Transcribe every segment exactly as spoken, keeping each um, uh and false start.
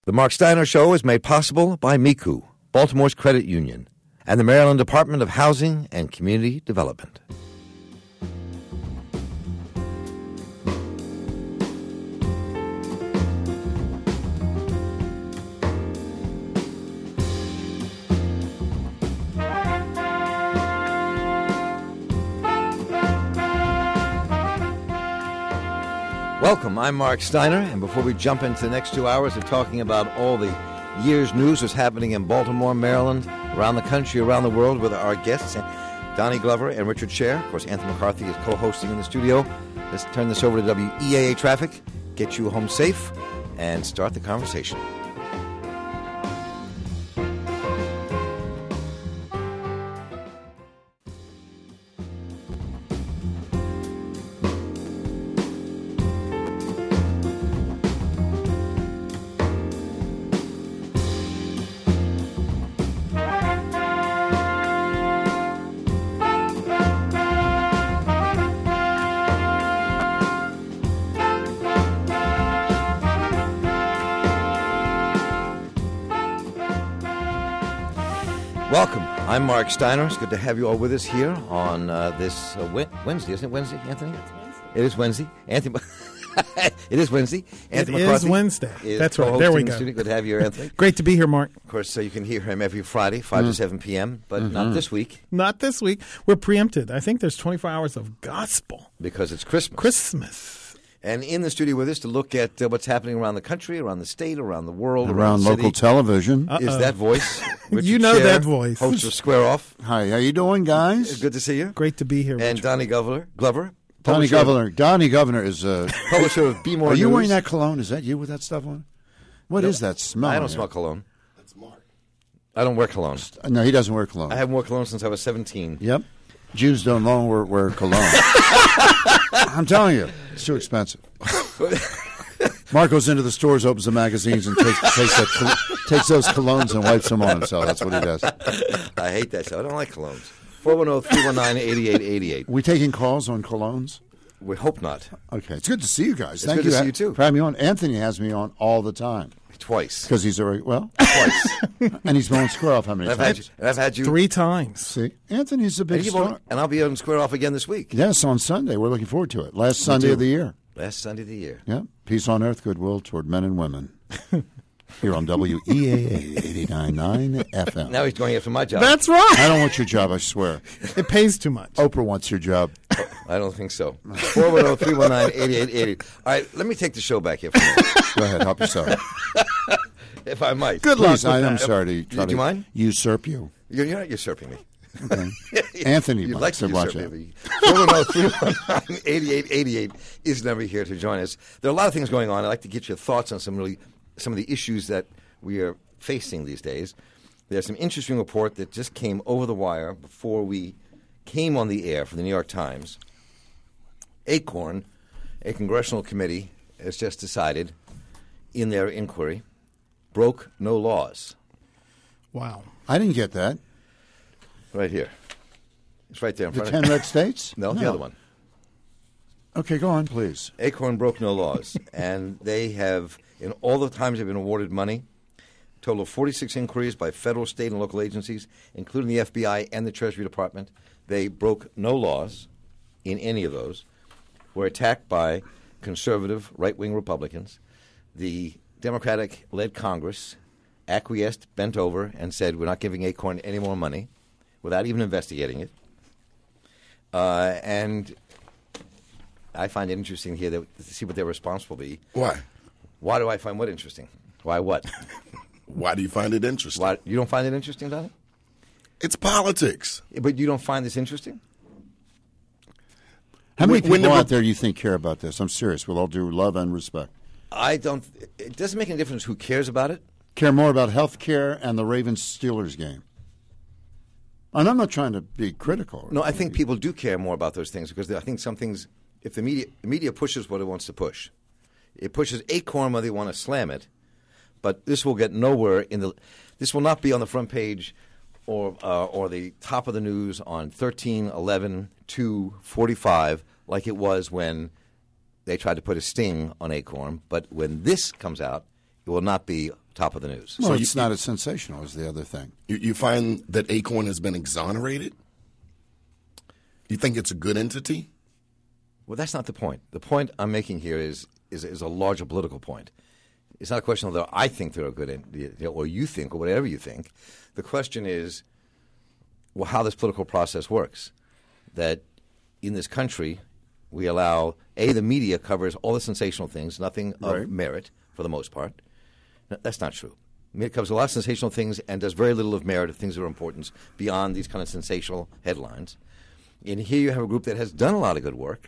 The Mark Steiner Show is made possible by Miku, Baltimore's credit union, and the Maryland Department of Housing and Community Development. Welcome, I'm Mark Steiner, and before we jump into the next two hours of talking about all the year's news that's happening in Baltimore, Maryland, around the country, around the world with our guests, Donnie Glover and Richard Scher. Of course, Anthony McCarthy is co-hosting in the studio. Let's turn this over to W E A A Traffic, get you home safe, and start the conversation. Welcome. I'm Mark Steiner. It's good to have you all with us here on uh, this uh, Wednesday. Isn't it Wednesday, Anthony? It's Wednesday. It is Wednesday. Anthony, it is Wednesday. Anthony it McCarthy is Wednesday. Is That's right. There we the go. Studio. Good to have you here, Anthony. Great to be here, Mark. Of course, so you can hear him every Friday, five mm. to seven p.m., but mm-hmm. not this week. Not this week. We're preempted. I think there's twenty-four hours of gospel. Because it's Christmas. Christmas. And in the studio with us to look at uh, what's happening around the country, around the state, around the world, around, around the local city, television. Uh-oh. is that voice. Richard You know Scher, that voice. Host of Square Off. Hi, how you doing, guys? Good to see you. Great to be here, And Richard. Donnie Glover. Glover. Donnie Governor. Donnie Governor is uh, publisher of Be More Are you News. wearing that cologne? Is that you with that stuff on? What no, is that smell? I don't here? smell cologne. That's Mark. I don't wear cologne. No, he doesn't wear cologne. I haven't worn cologne since I was seventeen. Yep. Jews don't long wear, wear cologne. I'm telling you, it's too expensive. Mark goes into the stores, opens the magazines, and takes takes, that, takes those colognes and wipes them on himself. That's what he does. I hate that stuff. I don't like colognes. four one zero, three one nine, eight eight eight eight. We taking calls on colognes? We hope not. Okay. It's good to see you guys. It's Thank good you to see ha- you, too. for having me on. Anthony has me on all the time. Twice. Because he's already, well, Twice. and he's been on Square Off how many I've times? had you. And I've had you. Three times. See, Anthony's a big And, you've star. on, and I'll be on Square Off again this week. Yes, on Sunday. We're looking forward to it. Last Sunday too. of the year. Last Sunday of the year. Yeah. Peace on earth, goodwill toward men and women. Here on W E A A eighty-nine point nine F M. Now he's going after my job. That's right. I don't want your job, I swear. It pays too much. Oprah wants your job. I don't think so. four one zero, three one nine, eight eight eight eight. All right, let me take the show back here for a minute. Go ahead, help yourself. If I might. Good luck Please, with I, that. I'm sorry to try Do you to mind? usurp you. You're, you're not usurping me. Okay. Anthony You'd might, like so to watch usurp out. me. four one zero, three one nine, eight eight eight eight is the number here to join us. There are a lot of things going on. I'd like to get your thoughts on some really some of the issues that we are facing these days. There's some interesting report that just came over the wire before we came on the air for the New York Times. ACORN, a congressional committee, has just decided in their inquiry, broke no laws. Wow. I didn't get that. Right here. It's right there in The front ten of you. red states? No, the other one. Okay, go on, please. ACORN broke no laws, and they have, in all the times they've been awarded money, a total of forty-six inquiries by federal, state, and local agencies, including the F B I and the Treasury Department. They broke no laws in any of those, were attacked by conservative right-wing Republicans. The Democratic-led Congress acquiesced, bent over, and said, we're not giving ACORN any more money, without even investigating it. Uh, and I find it interesting here that, to see what their response will be. Why? Why do I find what interesting? Why what? Why do you find it interesting? Why, you don't find it interesting, Donnie? It's politics. But you don't find this interesting? How many When- when people the out Re- there you think care about this? I'm serious, with all due love and respect. I don't. It doesn't make any difference who cares about it. Care more about health care and the Ravens-Steelers game. And I'm not trying to be critical. No, I think people do care more about those things because I think some things, if the media, the media pushes what it wants to push, it pushes ACORN where they want to slam it, but this will get nowhere in the. This will not be on the front page, or uh, or the top of the news on thirteen, eleven, two, forty-five, like it was when they tried to put a sting on ACORN. But when this comes out, it will not be top of the news. Well, So it's you- not as sensational as the other thing. You, you find that Acorn has been exonerated? You think it's a good entity? Well, that's not the point. The point I'm making here is is, is a larger political point. It's not a question of whether I think they're a good entity or you think or whatever you think. The question is, well, how this political process works. That in this country, we allow, A, the media covers all the sensational things, nothing of Right. merit for the most part. No, that's not true. It covers a lot of sensational things and does very little of merit of things that are important beyond these kind of sensational headlines. And here you have a group that has done a lot of good work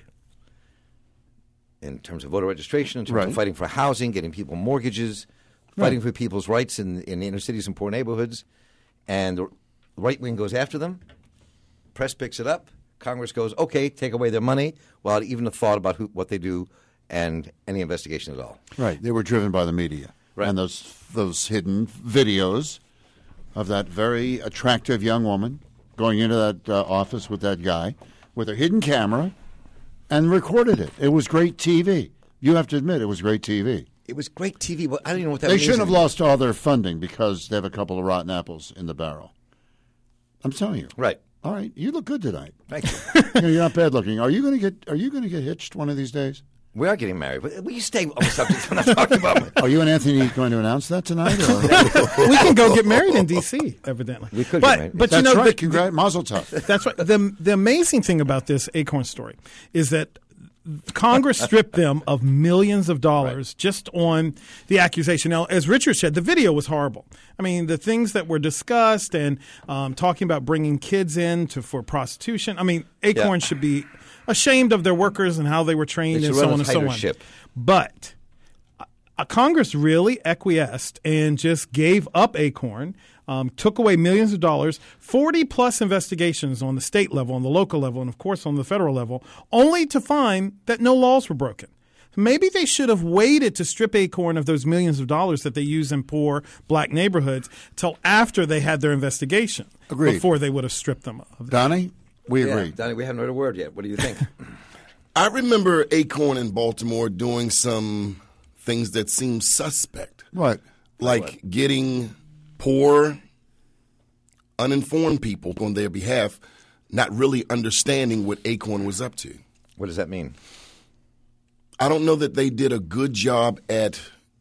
in terms of voter registration, in terms Right. of fighting for housing, getting people mortgages, fighting for people's rights in, in inner cities and poor neighborhoods. And the right wing goes after them. Press picks it up. Congress goes, okay, take away their money, without even a thought about who, what they do and any investigation at all. Right. They were driven by the media. Right. And those those hidden videos of that very attractive young woman going into that uh, office with that guy with a hidden camera and recorded it. It was great T V. You have to admit it was great T V. It was great T V, but I don't even know what that They means. shouldn't have anymore. lost all their funding because they have a couple of rotten apples in the barrel. I'm telling you. Right. All right. You look good tonight. Thank you. You know, you're not bad looking. Are you going to get Are you going to get hitched one of these days? We are getting married, but will you stay on the subject? I'm not talking about Are you and Anthony going to announce that tonight? Or? We can go get married in D C, evidently. We could but, get married. But That's you know, right. the- Congrats. Mazel tov. That's right. The, the amazing thing about this Acorn story is that Congress stripped them of millions of dollars right. just on the accusation. Now, as Richard said, the video was horrible. I mean, the things that were discussed and um, talking about bringing kids in to, for prostitution. I mean, Acorn Yeah. should be ashamed of their workers and how they were trained They and should so run on a and so tighter on. ship. But uh, Congress really acquiesced and just gave up Acorn. Um, took away millions of dollars, forty plus investigations on the state level, on the local level, and of course on the federal level, only to find that no laws were broken. Maybe they should have waited to strip Acorn of those millions of dollars that they use in poor black neighborhoods till after they had their investigation. Agreed. Before they would have stripped them of. Donnie, we Yeah, agree. Donnie, we haven't heard a word yet. What do you think? I remember Acorn in Baltimore doing some things that seemed suspect. What? Like what? getting poor, uninformed people on their behalf, not really understanding what Acorn was up to. What does that mean? I don't know that they did a good job at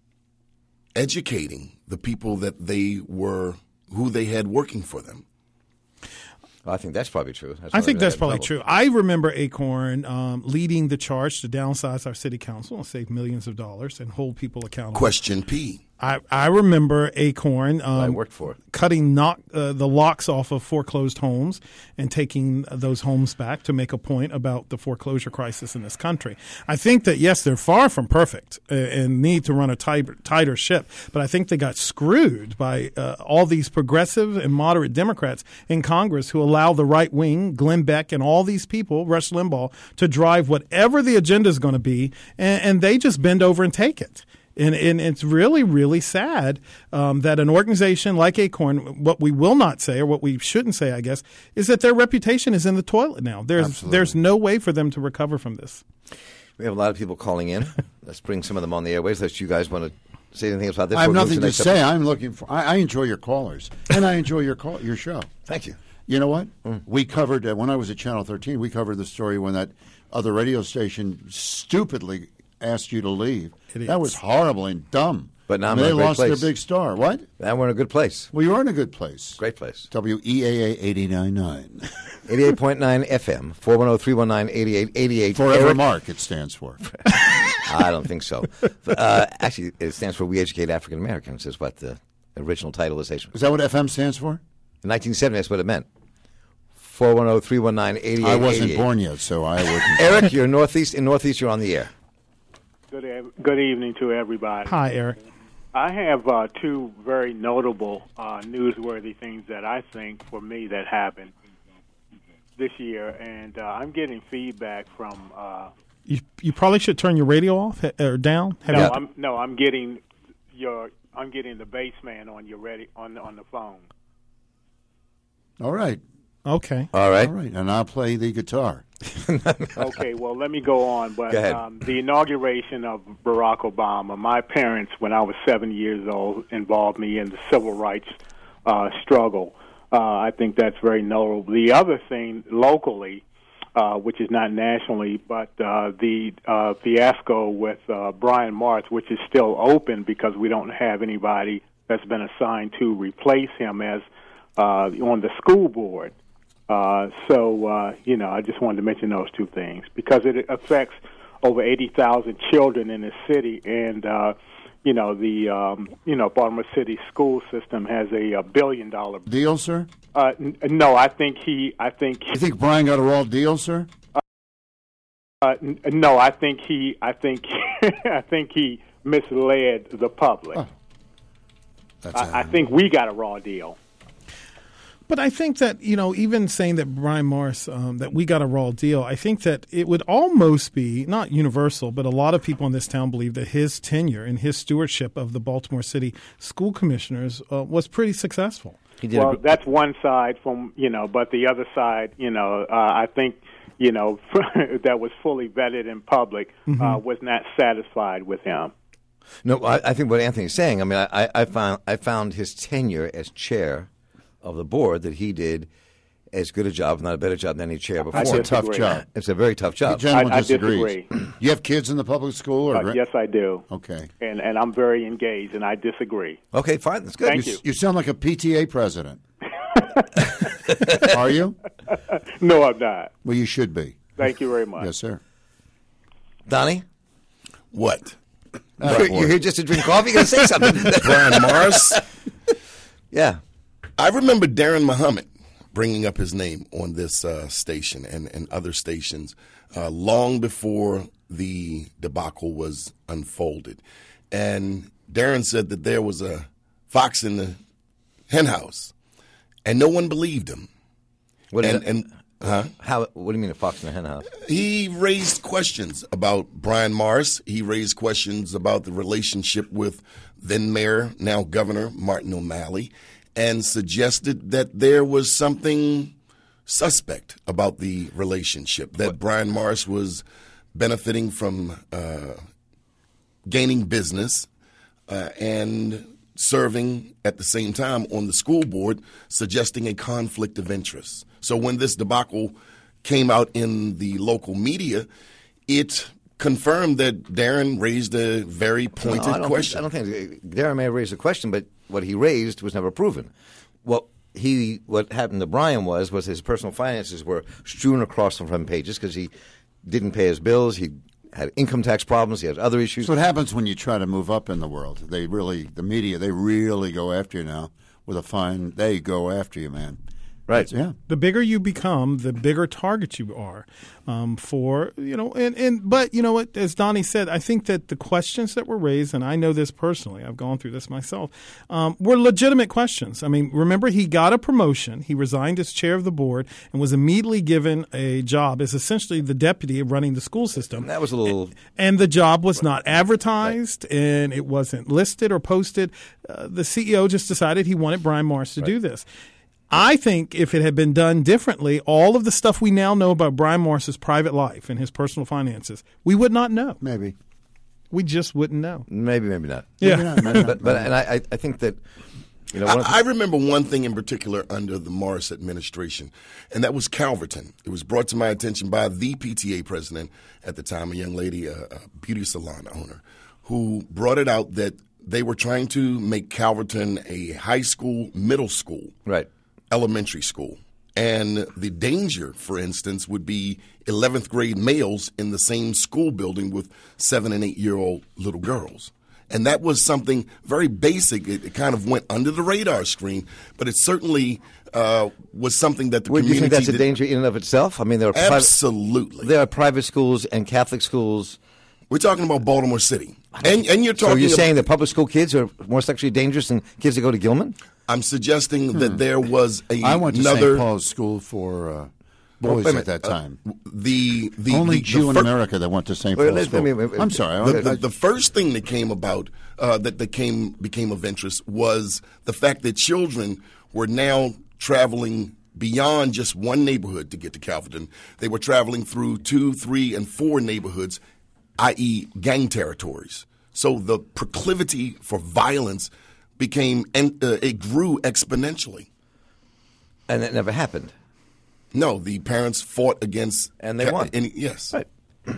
educating the people that they were, who they had working for them. Well, I think that's probably true. That's I why think they that's had probably trouble. true. I remember Acorn um, leading the charge to downsize our city council and save millions of dollars and hold people accountable. Question P. I, I remember Acorn um, I worked for it. cutting knock, uh, the locks off of foreclosed homes and taking those homes back to make a point about the foreclosure crisis in this country. I think that, yes, they're far from perfect uh, and need to run a tighter, tighter ship, but I think they got screwed by uh, all these progressive and moderate Democrats in Congress who allow the right wing, Glenn Beck, and all these people, Rush Limbaugh, to drive whatever the agenda is going to be, and, and they just bend over and take it. And, and it's really, really sad um, that an organization like Acorn, what we will not say, or what we shouldn't say, I guess, is that their reputation is in the toilet now. There's Absolutely. there's no way for them to recover from this. We have a lot of people calling in. Let's bring some of them on the airways. Unless you guys want to say anything about this. I have We'll move nothing to next say. episode. I'm looking for. I, I enjoy your callers, and I enjoy your call, your show. Thank you. You know what? We covered uh, when I was at Channel thirteen. We covered the story when that other radio station stupidly asked you to leave. Idiots. That was horrible and dumb. But now I I'm mean, in they a great lost place. their big star. What? Now we're in a good place. Well, you are in a good place. Great place. W E A A eighty-nine point nine. eighty-eight point nine F M, four one zero, three one nine, eight eight eight eight. Forever Eric- Mark, it stands for. I don't think so. But, uh, actually, it stands for We Educate African Americans, is what the original title of the station was. Is that what F M stands for? In nineteen seventy, that's what it meant. four one zero, three one nine, eight eight eight eight. I wasn't born yet, so I wouldn't. Eric, you're northeast. In northeast, you're on the air. Good, ev- good evening to everybody. Hi, Eric. I have uh, two very notable, uh, newsworthy things that I think, for me, that happened this year, and uh, I'm getting feedback from. Uh, You you probably should turn your radio off or down. Have no, you- I'm no, I'm getting your. I'm getting the bass man on your ready on on the phone. All right. okay. All right. All right. And I'll play the guitar. Okay, well, let me go on. But Go ahead. Um, the inauguration of Barack Obama, my parents, when I was seven years old, involved me in the civil rights uh, struggle. Uh, I think that's very notable. The other thing, locally, uh, which is not nationally, but uh, the uh, fiasco with uh, Brian Marsh, which is still open because we don't have anybody that's been assigned to replace him as uh, on the school board. Uh, so, uh, you know, I just wanted to mention those two things because it affects over eighty thousand children in the city. And, uh, you know, the, um, you know, Baltimore City school system has a, a billion dollar Deal, sir? Uh, n- no, I think he, I think, You think Brian got a raw deal, sir? uh, n- no, I think he, I think, I think he misled the public. Oh. That's I, I think we got a raw deal. But I think that, you know, even saying that Brian Morris, um, that we got a raw deal, I think that it would almost be, not universal, but a lot of people in this town believe that his tenure and his stewardship of the Baltimore City school commissioners uh, was pretty successful. He did. Well, a, gr- that's one side from, you know, but the other side, you know, uh, I think, you know, that was fully vetted in public, Mm-hmm. uh, was not satisfied with him. no, I, I think what Anthony's saying. I mean, I, I found I found his tenure as chair of the board that he did as good a job, if not a better job than any chair before. That's a tough disagree. job. It's a very tough The job. gentleman I- I disagrees. disagree. You have kids in the public school? Or Uh, yes, I do. Okay. And and I'm very engaged, and I disagree. Okay, fine, that's good. Thank you. You sound like a P T A president. Are you? No, I'm not. Well, you should be. Thank you very much. Yes, sir. Donnie, What? you're, you're here just to drink coffee. You got to say something. Brian Morris? Yeah. I remember Darren Muhammad bringing up his name on this uh, station and, and other stations uh, long before the debacle was unfolded. And Darren said that there was a fox in the hen house, and no one believed him. What is And, it? and huh? How? What do you mean a fox in the hen house? He raised questions about Brian Morris. He raised questions about the relationship with then Mayor, now Governor Martin O'Malley, and suggested that there was something suspect about the relationship, that Brian Morris was benefiting from uh, gaining business uh, and serving at the same time on the school board, suggesting a conflict of interest. So when this debacle came out in the local media, it confirmed that Darren raised a very pointed No, I don't question. Think, I don't think Darren may have raised a question, but what he raised was never proven. What he what happened to Brian was was his personal finances were strewn across the front pages because he didn't pay his bills. He had income tax problems. He had other issues. So what happens when you try to move up in the world? They really, the media, they really go after you now with a fine. They go after you, man. Right. That's- yeah. The bigger you become, the bigger target you are um, for, you know, and, and but, you know what, as Donnie said, I think that the questions that were raised, and I know this personally, I've gone through this myself, um, were legitimate questions. I mean, remember, he got a promotion. He resigned as chair of the board and was immediately given a job as essentially the deputy of running the school system. That was a little. And the job was not advertised, and it wasn't listed or posted. Uh, the C E O just decided he wanted Brian Morris to do this. I think if it had been done differently, all of the stuff we now know about Brian Morris's private life and his personal finances, we would not know. Maybe. We just wouldn't know. Maybe, maybe not. Yeah. Maybe not, maybe not. But but and I I think that you know one of the, I, I remember one thing in particular under the Morris administration, and that was Calverton. It was brought to my attention by the P T A president at the time, a young lady, a, a beauty salon owner, who brought it out that they were trying to make Calverton a high school, middle school, right. elementary school. And the danger, for instance, would be eleventh grade males in the same school building with seven and eight year old little girls. And that was something very basic. It, it kind of went under the radar screen, but it certainly uh, was something that the Would you community think that's a did- danger in and of itself? I mean, there are private, Absolutely. there are private schools and Catholic schools. We're talking about Baltimore City. And, and you're So talking you're about, saying that public school kids are more sexually dangerous than kids that go to Gilman? I'm suggesting that there was a, I went to another Saint Paul's School for uh, boys wait a at that time. the the Only the, Jew the in fir- America that went to Saint Wait, Paul's let- School. let me- I'm sorry. The, I- the, I- the first thing that came about uh, that, that came became of interest was the fact that children were now traveling beyond just one neighborhood to get to Calverton. They were traveling through two, three, and four neighborhoods, that is gang territories. So the proclivity for violence became, uh, it grew exponentially. And it never happened. No, the parents fought against. And they won. And, yes. Right. I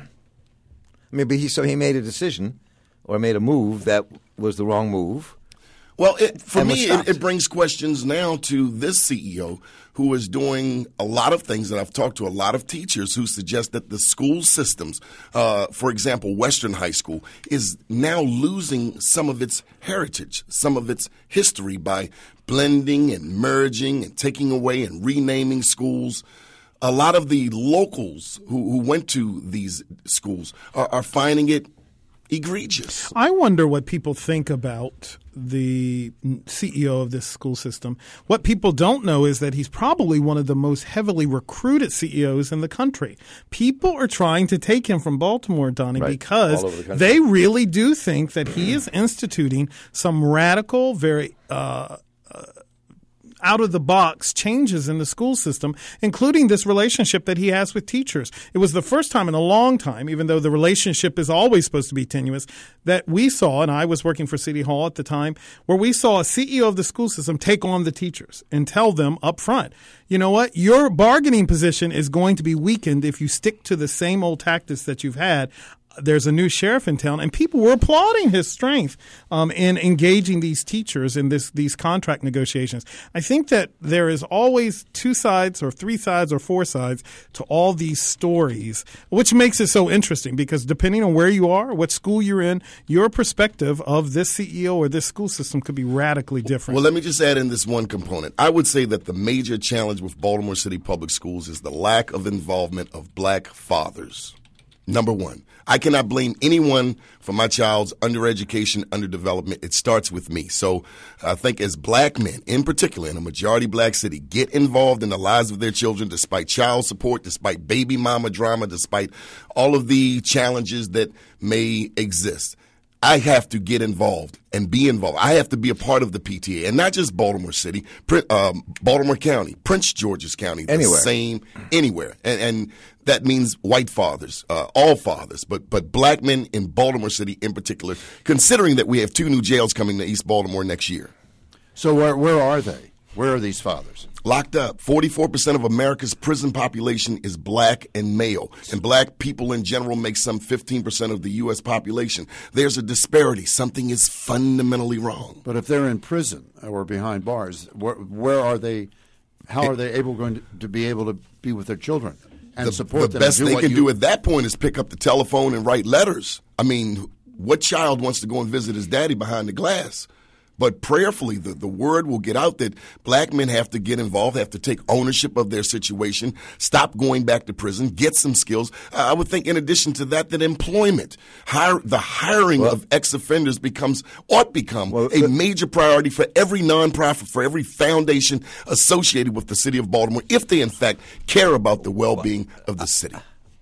mean, but he, so he made a decision or made a move that was the wrong move. Well, it, for and me, it, it brings questions now to this C E O who is doing a lot of things that I've talked to a lot of teachers who suggest that the school systems, uh, for example, Western High School, is now losing some of its heritage, some of its history by blending and merging and taking away and renaming schools. A lot of the locals who, who went to these schools are, are finding it egregious. I wonder what people think about the C E O of this school system. What people don't know is that he's probably one of the most heavily recruited C E Os in the country. People are trying to take him from Baltimore, Donnie, right. because the they really do think that he is instituting some radical, very uh, uh, out-of-the-box changes in the school system, including this relationship that he has with teachers. It was the first time in a long time, even though the relationship is always supposed to be tenuous, that we saw, and I was working for City Hall at the time, where we saw a C E O of the school system take on the teachers and tell them up front, you know what, your bargaining position is going to be weakened if you stick to the same old tactics that you've had. There's a new sheriff in town, and people were applauding his strength um, in engaging these teachers in this these contract negotiations. I think that there is always two sides or three sides or four sides to all these stories, which makes it so interesting because depending on where you are, what school you're in, your perspective of this C E O or this school system could be radically different. Well, let me just add in this one component. I would say that the major challenge with Baltimore City Public Schools is the lack of involvement of black fathers. Number one, I cannot blame anyone for my child's undereducation, underdevelopment. It starts with me. So I think as black men, in particular, in a majority black city, get involved in the lives of their children despite child support, despite baby mama drama, despite all of the challenges that may exist. I have to get involved and be involved. I have to be a part of the P T A, and not just Baltimore City, um, Baltimore County, Prince George's County, the anywhere. same, anywhere. And, and that means white fathers, uh, all fathers, but but black men in Baltimore City in particular, considering that we have two new jails coming to East Baltimore next year. So where where are they? Where are these fathers? Locked up. forty-four percent of America's prison population is black and male. And black people in general make some fifteen percent of the U S population. There's a disparity. Something is fundamentally wrong. But if they're in prison or behind bars, where, where are they? How are they able going to, to be able to be with their children and the, support the them? The best do they can you, do at that point is pick up the telephone and write letters. I mean, what child wants to go and visit his daddy behind the glass? But prayerfully, the, the word will get out that black men have to get involved, have to take ownership of their situation, stop going back to prison, get some skills. Uh, I would think in addition to that, that employment, hire, the hiring well, of ex-offenders becomes, ought become well, a major priority for every nonprofit, for every foundation associated with the city of Baltimore, if they in fact care about the well-being of the city.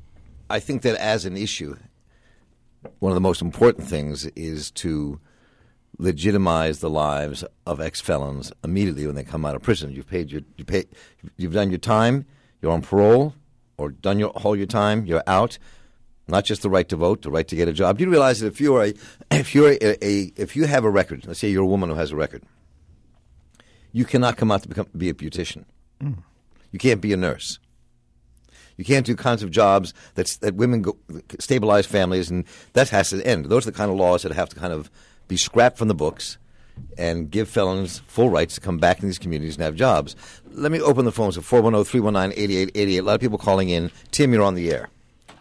I think that as an issue, one of the most important things is to legitimize the lives of ex-felons immediately when they come out of prison. You've paid your, you pay, you've done your time. You're on parole, or done your whole your time. You're out. Not just the right to vote, the right to get a job. You realize that if you're a, if you're a, a if you have a record, let's say you're a woman who has a record, you cannot come out to become be a beautician. Mm. You can't be a nurse. You can't do kinds of jobs that's, that women go, stabilize families, and that has to end. Those are the kind of laws that have to kind of be scrapped from the books and give felons full rights to come back in these communities and have jobs. Let me open the phones at four one zero, three one nine, eight eight eight eight. A lot of people calling in. Tim, you're on the air.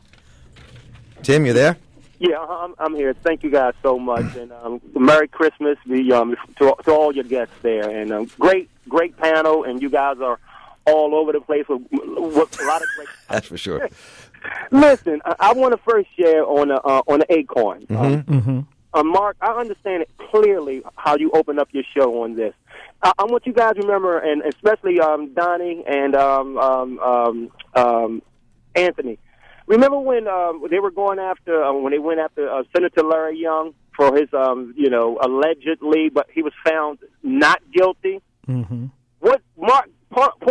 Tim, you there? Yeah, I'm, I'm here. Thank you guys so much. And um, Merry Christmas the, um, to, to all your guests there. And um, great, great panel, and you guys are all over the place with, with a lot of great. That's for sure. Listen, I, I want to first share on the, uh, on the Acorn. Mm-hmm. Um, Mm-hmm. Uh, Mark, I understand it clearly how you open up your show on this. I, I want you guys to remember, and especially um, Donnie and um, um, um, um, Anthony. Remember when um, they were going after uh, when they went after uh, Senator Larry Young for his, um, you know, allegedly, but he was found not guilty. Mm-hmm. What Mark point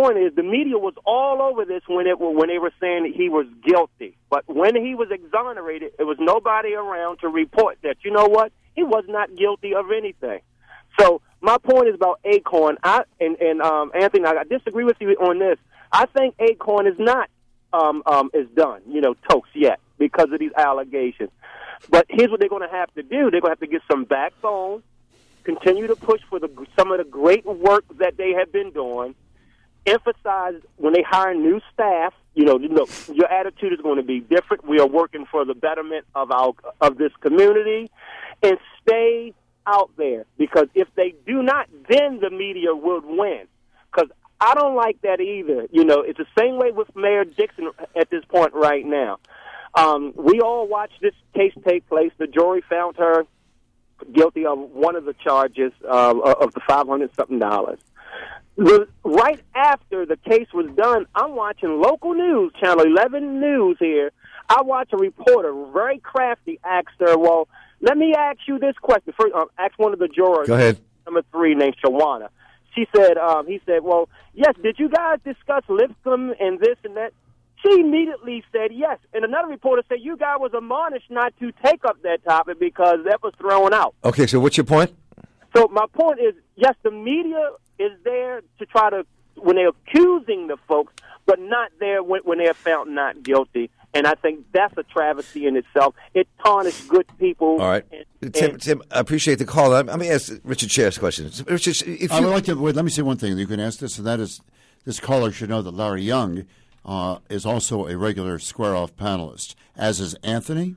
point is the media was all over this when it when they were saying that he was guilty. But when he was exonerated, there was nobody around to report that, you know what, he was not guilty of anything. So my point is about Acorn. I and, and um, Anthony, I disagree with you on this. I think Acorn is not um, um, is done, you know, toast yet because of these allegations. But here's what they're going to have to do. They're going to have to get some backbone, continue to push for the some of the great work that they have been doing, emphasize when they hire new staff, you know, look, your attitude is going to be different. We are working for the betterment of our of this community, and stay out there, because if they do not, then the media would win. Because I don't like that either. You know, it's the same way with Mayor Dixon at this point right now. Um, we all watched this case take place. The jury found her guilty of one of the charges uh, of the five hundred something dollars. The, right after the case was done, I'm watching local news, Channel eleven News here. I watch a reporter, very crafty, ask her, well, let me ask you this question. First, um, ask one of the jurors. Go ahead. Number three, named Shawana. She said, um, he said, well, yes, did you guys discuss Lipscomb and this and that? She immediately said yes. And another reporter said, you guys was admonished not to take up that topic because that was thrown out. Okay, so what's your point? So my point is, yes, the media is there to try to, when they're accusing the folks, but not there when, when they're found not guilty. And I think that's a travesty in itself. It tarnished good people. All right. And, Tim, and, Tim, I appreciate the call. Let me ask Richard Scherf's question. Richard, if I you, would like to wait, let me say one thing. You can ask this, and that is, this caller should know that Larry Young uh, is also a regular Square Off panelist, as is Anthony,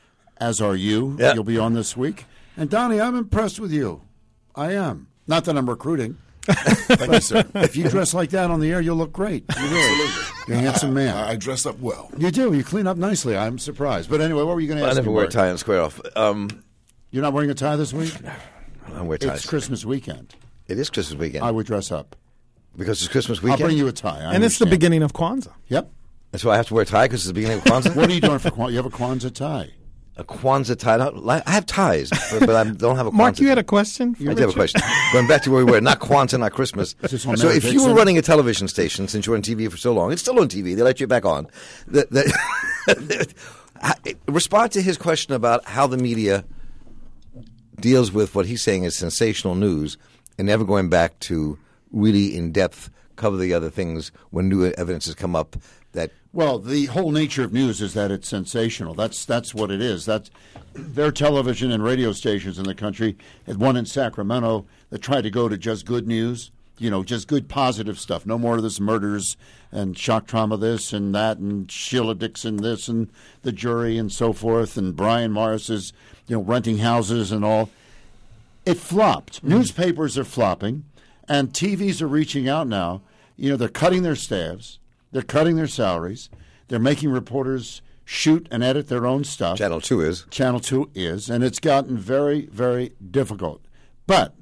as are you. Yeah. You'll be on this week. And Donnie, I'm impressed with you. I am. Not that I'm recruiting. Thank you, sir. If you dress like that on the air, you'll look great. You really. You're a handsome man. I, I dress up well. You do. You clean up nicely. I'm surprised. But anyway, what were you going to I ask never me, wear a Mark? tie on Square Off. Um, You're not wearing a tie this week? I don't wear ties. It's Christmas weekend. It is Christmas weekend. I would dress up. Because it's Christmas weekend? I'll bring you a tie. I and it's the understand. beginning of Kwanzaa. Yep. And so I have to wear a tie because it's the beginning of Kwanzaa? What are you doing for Kwanzaa? You have a Kwanzaa tie. A Kwanzaa tie? Not, I have ties, but, but I don't have a Kwanzaa Mark, you had tie. a question? I do have a question. Going back to where we were, not Kwanzaa, not Christmas. this on So Mary if you were Dixon? running a television station, since you were on T V for so long, it's still on T V, they let you back on. The, the, respond to his question about how the media deals with what he's saying is sensational news and never going back to really in-depth cover the other things when new evidence has come up that Well, the whole nature of news is that it's sensational. That's that's what it is. That's there are television and radio stations in the country, and one in Sacramento that try to go to just good news, you know, just good positive stuff. No more of this murders and shock trauma this and that and Sheila Dixon this and the jury and so forth and Brian Morris's, you know, renting houses and all. It flopped. Mm-hmm. Newspapers are flopping, and T Vs are reaching out now. You know, they're cutting their staffs. They're cutting their salaries. They're making reporters shoot and edit their own stuff. Channel two is. Channel two is, and it's gotten very, very difficult. But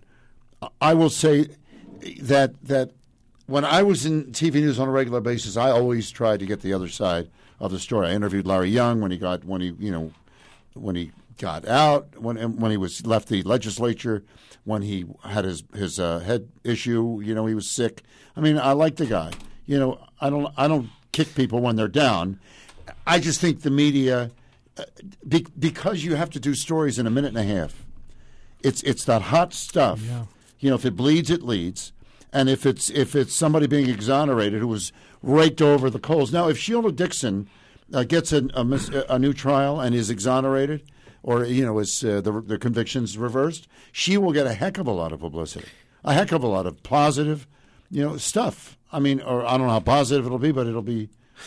I will say that that when I was in T V news on a regular basis, I always tried to get the other side of the story. I interviewed Larry Young when he got when he you know when he got out when when he was left the legislature, when he had his his uh, head issue. You know, he was sick. I mean, I like the guy. You know, I don't I don't kick people when they're down. I just think the media, uh, be, because you have to do stories in a minute and a half, it's it's that hot stuff. Yeah. You know, if it bleeds, it leads. And if it's if it's somebody being exonerated who was raked over the coals. Now, if Sheila Dixon uh, gets a, a, mis- a new trial and is exonerated, or you know, is uh, the the convictions reversed, she will get a heck of a lot of publicity, a heck of a lot of positive, you know, stuff. I mean, or I don't know how positive it'll be, but it'll be.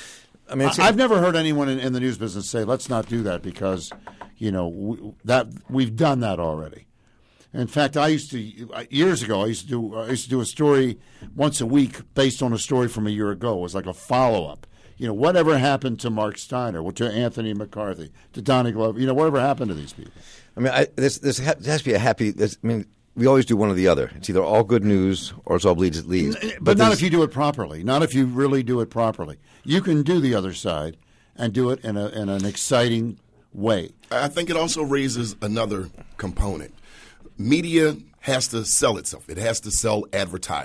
I mean, it's, I, I've never heard anyone in, in the news business say, "Let's not do that," because, you know, we, that we've done that already. In fact, I used to years ago. I used to do I used to do a story once a week based on a story from a year ago. It was like a follow up. You know, whatever happened to Mark Steiner, to Anthony McCarthy, to Donnie Glover? You know, whatever happened to these people? I mean, I, this this ha- has to be a happy. This, I mean, we always do one or the other. It's either all good news or it's all bleeds it leads. But, But not there's- if you do it properly. Not if you really do it properly. You can do the other side and do it in a in an exciting way. I think it also raises another component. Media has to sell itself. It has to sell advertisement.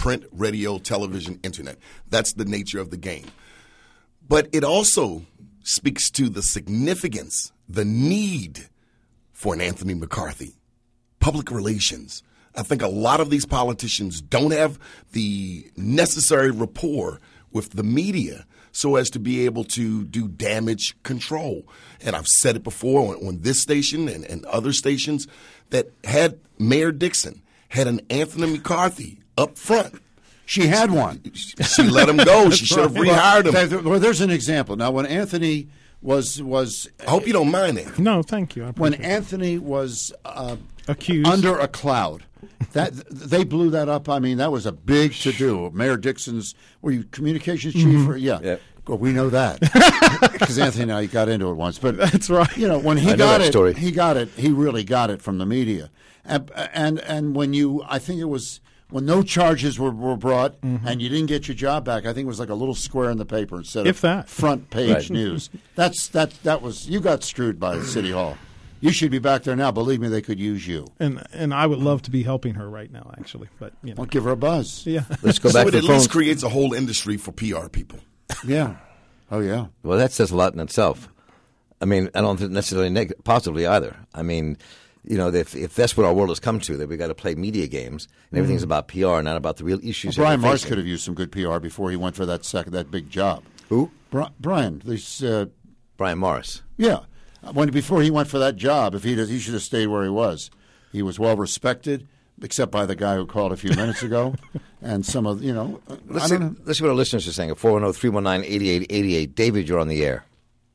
print, radio, television, internet. That's the nature of the game. But it also speaks to the significance, the need for an Anthony McCarthy. Public relations. I think a lot of these politicians don't have the necessary rapport with the media so as to be able to do damage control. And I've said it before on, on this station and, and other stations that had Mayor Dixon had an Anthony McCarthy up front. She had one. She let him go. She should have rehired him. Well, there's an example. Now, when Anthony was was, I hope you don't mind that. No, thank you. I when appreciate it. Anthony was uh, Accused. under a cloud, that they blew that up. I mean, that was a big to do. Mayor Dixon's, were you communications chief? Mm-hmm. Or, yeah. Yeah. Well, we know that because Anthony and I got into it once. But That's right. You know, when he I know got that it, story. he got it. He really got it from the media. And and and when you, I think it was when no charges were, were brought Mm-hmm. and you didn't get your job back. I think it was like a little square in the paper instead If of that. front page Right. news. That's that that was you got screwed by City Hall. You should be back there now. Believe me, they could use you. and and I would love to be helping her right now, actually. But you know, Well, give her a buzz. yeah. Let's go So back it to at the phones. least creates a whole industry for P R people. Yeah. Oh yeah. Well, that says a lot in itself. I mean, I don't think necessarily neg- positively either. I mean, you know, if if that's what our world has come to, that we've got to play media games and everything's about P R, not about the real issues. Well, that Brian we're Mars facing. could have used some good P R before he went for that second that big job. Who? Bri- Brian, this uh, Brian Morris. yeah, when before he went for that job, if he he should have stayed where he was. He was well respected, except by the guy who called a few minutes ago, and some of you know. Let's I see, don't know. let's see what our listeners are saying at four one zero, three one nine, eight eight eight eight. David, you're on the air.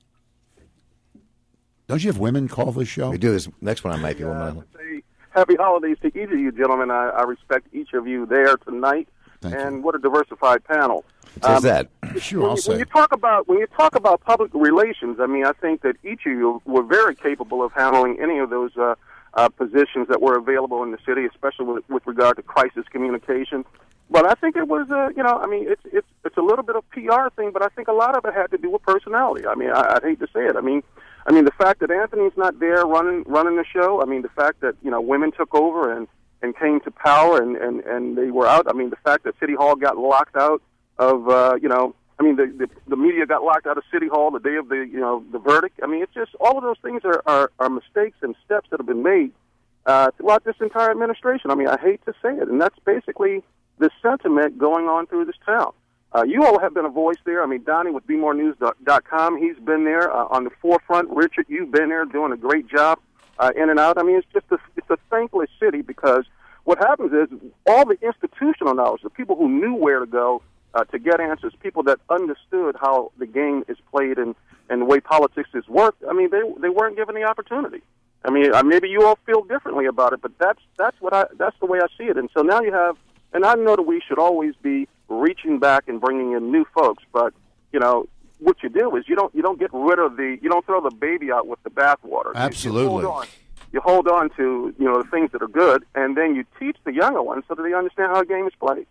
Don't you have women call this show? We do this next one. I might be one minute. Say happy holidays to each of you gentlemen. I, I respect each of you there tonight, Thank and you. what a diversified panel. Says Um, that. Sure, when, I'll you, say. when you talk about when you talk about public relations, I mean, I think that each of you were very capable of handling any of those uh, uh, positions that were available in the city, especially with, with regard to crisis communication. But I think it was, uh, you know, I mean, it's it's it's a little bit of P R thing, but I think a lot of it had to do with personality. I mean, I, I'd hate to say it. I mean, I mean, the fact that Anthony's not there running running the show. I mean, the fact that you know women took over and, and came to power and, and, and they were out. I mean, the fact that City Hall got locked out of, uh, you know, I mean, the, the the media got locked out of City Hall the day of the you know the verdict. I mean, it's just all of those things are are, are mistakes and steps that have been made uh, throughout this entire administration. I mean, I hate to say it, and that's basically the sentiment going on through this town. Uh, you all have been a voice there. I mean, Donnie with B more news dot com, he's been there uh, on the forefront. Richard, you've been there doing a great job uh, in and out. I mean, it's just a, it's a thankless city because what happens is all the institutional knowledge, the people who knew where to go uh, to get answers, people that understood how the game is played and, and the way politics is worked, I mean, they they weren't given the opportunity. I mean, uh, maybe you all feel differently about it, but that's that's what I that's the way I see it. And so now you have, and I know that we should always be reaching back and bringing in new folks, but you know what you do is you don't you don't get rid of the you don't throw the baby out with the bathwater. Absolutely. You, you hold on. You hold on to you know the things that are good, and then you teach the younger ones so that they understand how a game is played.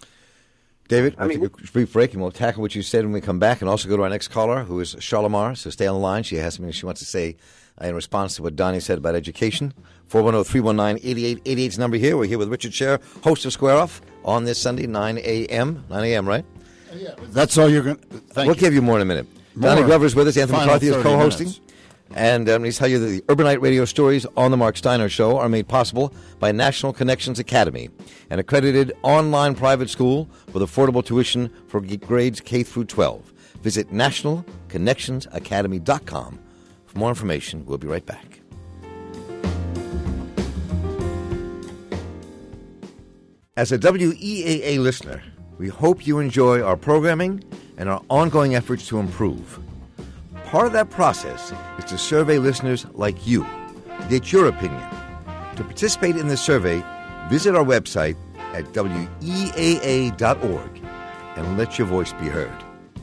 David, I I mean, take a brief break, and we'll tackle what you said when we come back, and also go to our next caller, who is Charlamar. So stay on the line. She has something she wants to say uh, in response to what Donnie said about education. four one zero, three one nine, eight eight eight eight is the number here. We're here with Richard Scher, host of Square Off, on this Sunday, nine a.m. nine a.m., right? That's all you're going to. Thank We'll you. give you more in a minute. More. Donnie Glover's with us. Anthony Final McCarthy is thirty co-hosting. minutes. And um, let me tell you that the Urbanite radio stories on the Mark Steiner Show are made possible by National Connections Academy, an accredited online private school with affordable tuition for g- grades K through twelve. Visit national connections academy dot com for more information. We'll be right back. As a W E A A listener, we hope you enjoy our programming and our ongoing efforts to improve. Part of that process is to survey listeners like you to get your opinion. To participate in this survey, visit our website at W E A A dot org and let your voice be heard.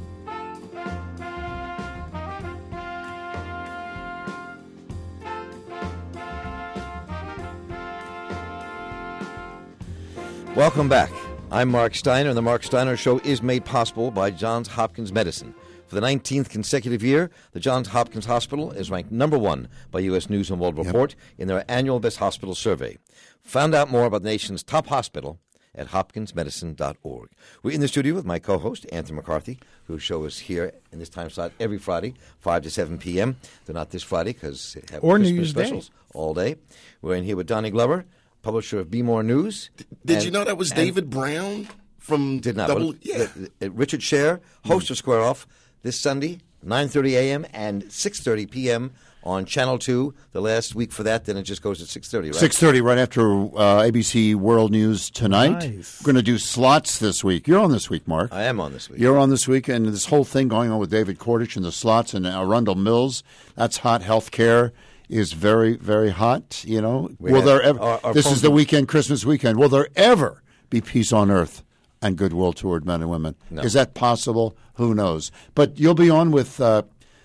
Welcome back. I'm Mark Steiner, and the Mark Steiner Show is made possible by Johns Hopkins Medicine. For the nineteenth consecutive year, the Johns Hopkins Hospital is ranked number one by U S News and World Report in their annual Best Hospital Survey. Find out more about the nation's top hospital at hopkins medicine dot org. We're in the studio with my co-host, Anthony McCarthy, whose show is here in this time slot every Friday, five to seven p.m. They're not this Friday because they have or Christmas New Year's specials Day. all day. We're in here with Donnie Glover, publisher of Be More News. Did and, you know that was David Brown from Did not. Double? But, Yeah. uh, uh, Richard Scher, host of Square Off, this Sunday, nine thirty a.m. and six thirty p.m. on Channel two. The last week for that, then it just goes at six thirty, right? six thirty, right after uh, A B C World News tonight. Nice. We're going to do slots this week. You're on this week, Mark. I am on this week. You're on this week, and this whole thing going on with David Cordich and the slots and Arundel Mills, that's hot. Health care is very, very hot. You know, We will have there ever? our- our this phone is the number. weekend, Christmas weekend. Will there ever be peace on earth and goodwill toward men and women? No. Is that possible? Who knows? But you'll be on with uh,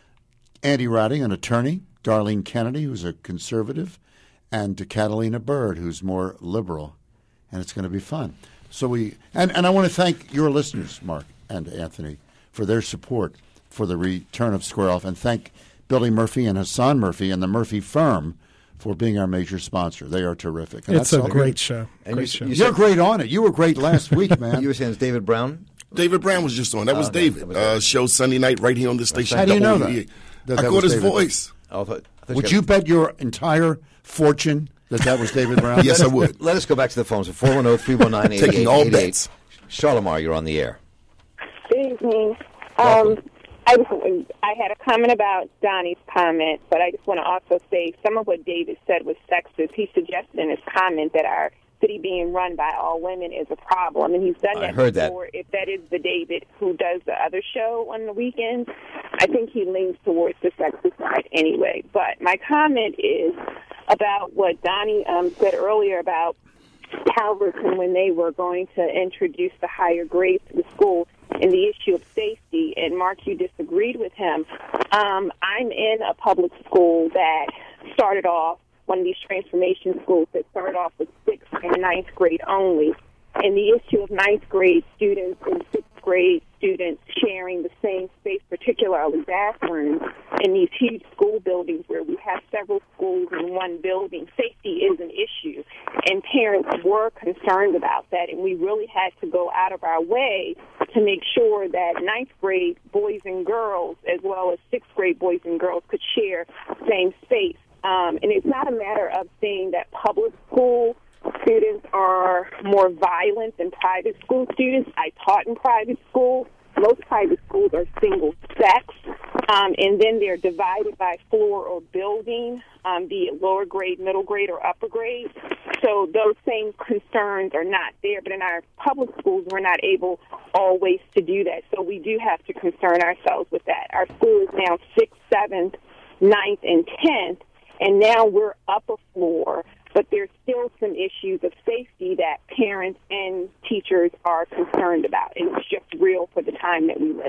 Andy Ratting, an attorney, Darlene Kennedy, who's a conservative, and Catalina Bird, who's more liberal, and it's going to be fun. So we and, and I want to thank your listeners, Mark and Anthony, for their support for the return of Square Off, and thank Billy Murphy and Hassan Murphy and the Murphy firm for being our major sponsor. They are terrific. And It's that's a all great good. show. And Great you- show. you You're great on it. You were great last week, man. You were saying it's David Brown? David Brown was just on. That was Oh, okay. David. That was Uh, David. show Sunday night right here on the station. How do you know W E A. that? That I that caught was his David. voice. Oh, I thought- I thought Would you you bet your entire fortune that that was David Brown? Yes, I would. Let us go back to the phones. four one zero, three one nine, eight eight eight eight. Taking all bets. Charlamar, you're on the air. Good evening. Welcome. Um, I just I had a comment about Donnie's comment, but I just want to also say some of what David said was sexist. He suggested in his comment that our city being run by all women is a problem, and he's done I that heard that. before. If that is the David who does the other show on the weekends, I think he leans towards the sexist side anyway. But my comment is about what Donnie um, said earlier about Calverton when they were going to introduce the higher grades to the school and the issue of safety. And Mark, you disagreed with him. Um, I'm in a public school that started off, one of these transformation schools that started off with sixth and ninth grade only. And the issue of ninth grade students and sixth grade students sharing the same space, particularly bathrooms, in these huge school buildings where we have several schools in one building, safety is an issue. And parents were concerned about that, and we really had to go out of our way to make sure that ninth grade boys and girls, as well as sixth grade boys and girls, could share the same space. Um, and it's not a matter of saying that public school students are more violent than private school students. I taught in private school. Most private schools are single sex, um, and then they're divided by floor or building, um, be it lower grade, middle grade, or upper grade. So those same concerns are not there. But in our public schools, we're not able always to do that. So we do have to concern ourselves with that. Our school is now sixth, seventh, ninth, and tenth, and now we're up a floor. But there's still some issues of safety that parents and teachers are concerned about. And it's just real for the time that we live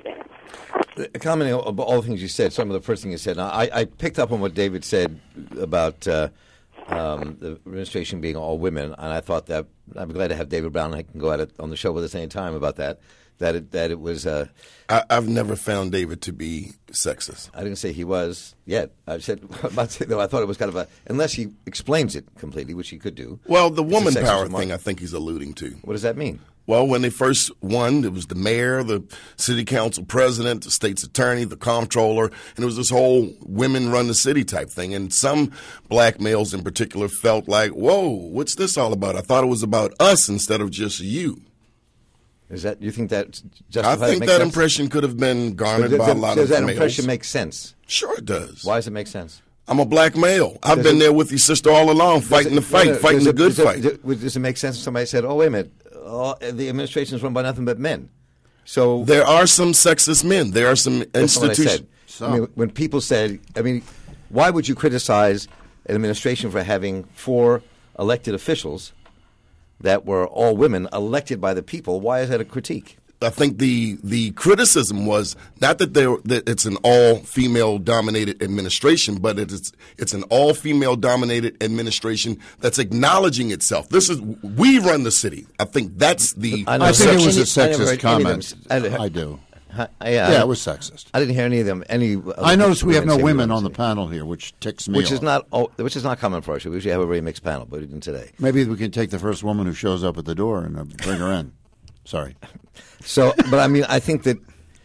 in. Commenting on all the things you said, some of the first things you said, now, I, I picked up on what David said about uh, um, the administration being all women, and I thought that I'm glad to have David Brown. I can go at it on the show with us any time about that. That it, that it was. Uh, I, I've never found David to be sexist. I didn't say he was yet. I said, about to say, though, I thought it was kind of a, unless he explains it completely, which he could do. Well, the It's a woman sexist power remark. thing I think he's alluding to. What does that mean? Well, when they first won, it was the mayor, the city council president, the state's attorney, the comptroller, and it was this whole women run the city type thing. And some black males in particular felt like, whoa, what's this all about? I thought it was about us instead of just you. Is that you think that? I justified, think makes that sense? impression could have been garnered Does, by a lot does of that males. impression make sense? Sure it does. Why does it make sense? I'm a black male. I've Does been it- there with your sister all along, fighting the Does it- fight, no, no, fighting does the it- good does it- fight. does- Does it make sense if somebody said, "Oh, wait a minute, all, the administration is run by nothing but men"? So There are some sexist men. There are some that's not what I institutions. said. I mean, when people said, I mean, why would you criticize an administration for having four elected officials that were all women elected by the people? Why is that a critique? I think the the criticism was not that there that it's an all female dominated administration, but it's it's an all female dominated administration that's acknowledging itself. This is we run the city. I think that's the I know. I think it was a I never heard sexist any of comment. them- I- I do. I, I, yeah, Yeah, it was sexist. I didn't hear any of them. Any. I noticed we have no say women were on the sexist. panel here, which ticks me Which off. is not oh, which is not common for us. We usually have a very mixed panel, but we didn't today. Maybe we can take the first woman who shows up at the door and uh, bring her in. Sorry. So, but I mean, I think that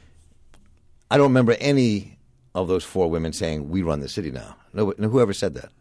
I don't remember any of those four women saying we run the city now. No, no whoever said that.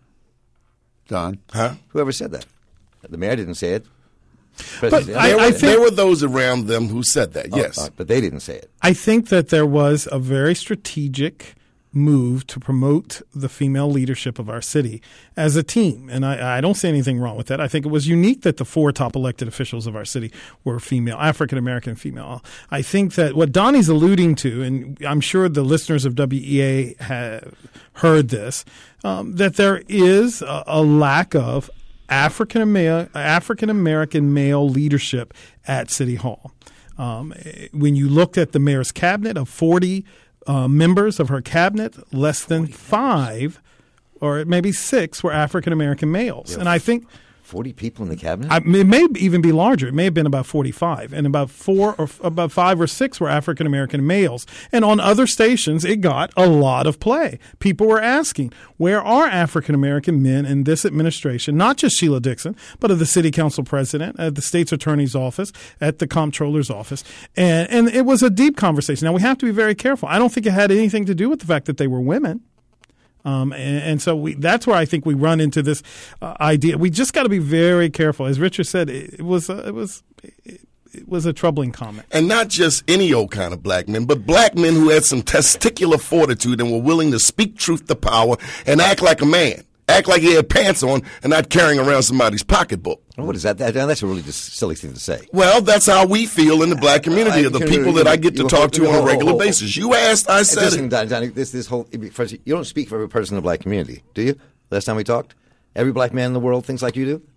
Don? Huh? Whoever said that. The mayor didn't say it. But President- I- There, were, I think- there were those around them who said that, Oh, yes. uh, but they didn't say it. I think that there was a very strategic move to promote the female leadership of our city as a team. And I, I don't see anything wrong with that. I think it was unique that the four top elected officials of our city were female, African-American female. I think that what Donnie's alluding to, and I'm sure the listeners of W E A have heard this, um, that there is a, a lack of African African American male leadership at City Hall. Um, when you looked at the mayor's cabinet of forty uh, members of her cabinet, less than five or maybe six were African American males. Yeah. And I think Forty people in the cabinet. I, it may even be larger. It may have been about forty-five, and about four or about five or six were African American males. And on other stations, it got a lot of play. People were asking, where are African American men in this administration? Not just Sheila Dixon, but of the city council president, at the state's attorney's office, at the comptroller's office, and and it was a deep conversation. Now we have to be very careful. I don't think it had anything to do with the fact that they were women. Um, and, and so we, that's where I think we run into this uh, idea. We just got to be very careful. As Richard said, it, it was uh, it was it, it was a troubling comment. And not just any old kind of black men, but black men who had some testicular fortitude and were willing to speak truth to power and act like a man. Act like he had pants on and not carrying around somebody's pocketbook. What is that? that? That's a really just silly thing to say. Well, that's how we feel in the black community, I- of the you- people you- that I get to you- talk to you- on a oh, regular oh, oh. basis. You asked, I said Listen, it. Donnie, Donnie, this this whole first, you don't speak for every person in the black community, do you? Last time we talked, every black man in the world thinks like you do. Is